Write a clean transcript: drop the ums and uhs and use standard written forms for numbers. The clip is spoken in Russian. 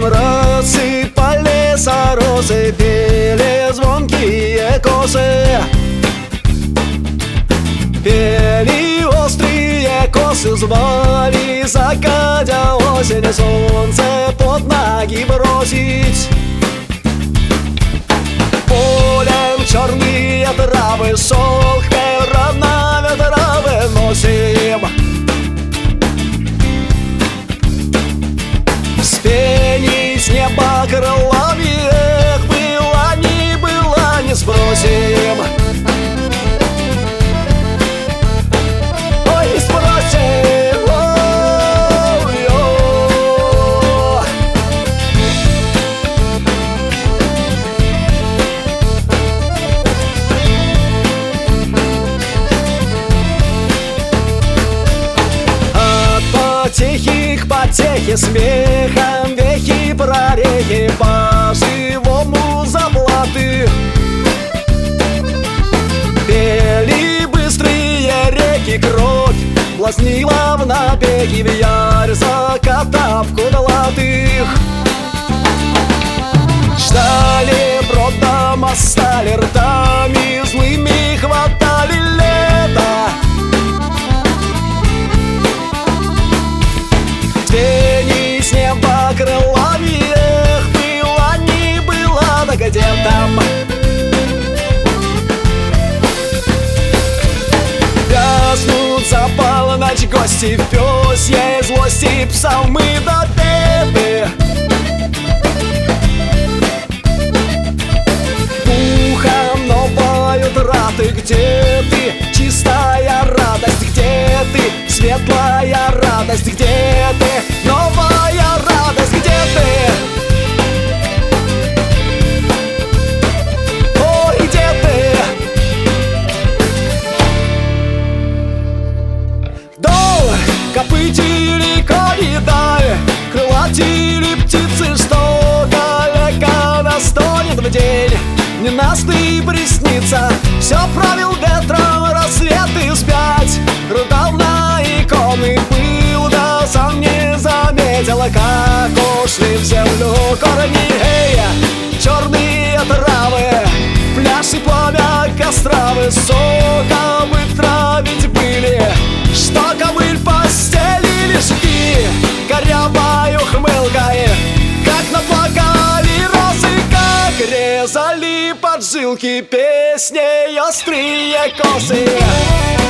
Летом рассыпались розы, пели звонкие косы. Пели острые косы, звали, закатя осень, солнце под ноги бросить. Полем черные травы, шелк на ветровы носим. Вспенить с неба крылами, эх, была, не сбросим. Ой, не сбросим, ой-ой. От потехи к потехе, смехом вехи, прорехи, по-живому заплаты. Пели быстрые реки, кровь блазнила в набеге, в ярь закатав кудлатых. Ждали брода, мастали ртами злыми, хватали лето. Тени с неба крылами, эх, была, не была, да где там. Вязнут за полночь гости, в пёсьей злости псалмы допеты. Духом новой утраты, где ты, чистая радость, где ты, светлая радость, где ты, новая радость, где ты? Ой, где ты? Дол копытили кони даль, крылатили птицы, что далеко настонет в день. Ненастный приснится, все правил ветром, рассветы спять. Рыдал на иконы, пыл, да сам не заметила, как ушли в землю корни. Эй, черные травы, пляж и пламя костра, высоко вытравить были, что ковыль постелили жги корявой ухмылкой, как наплакали розы, как резали поджилки песней острые косы.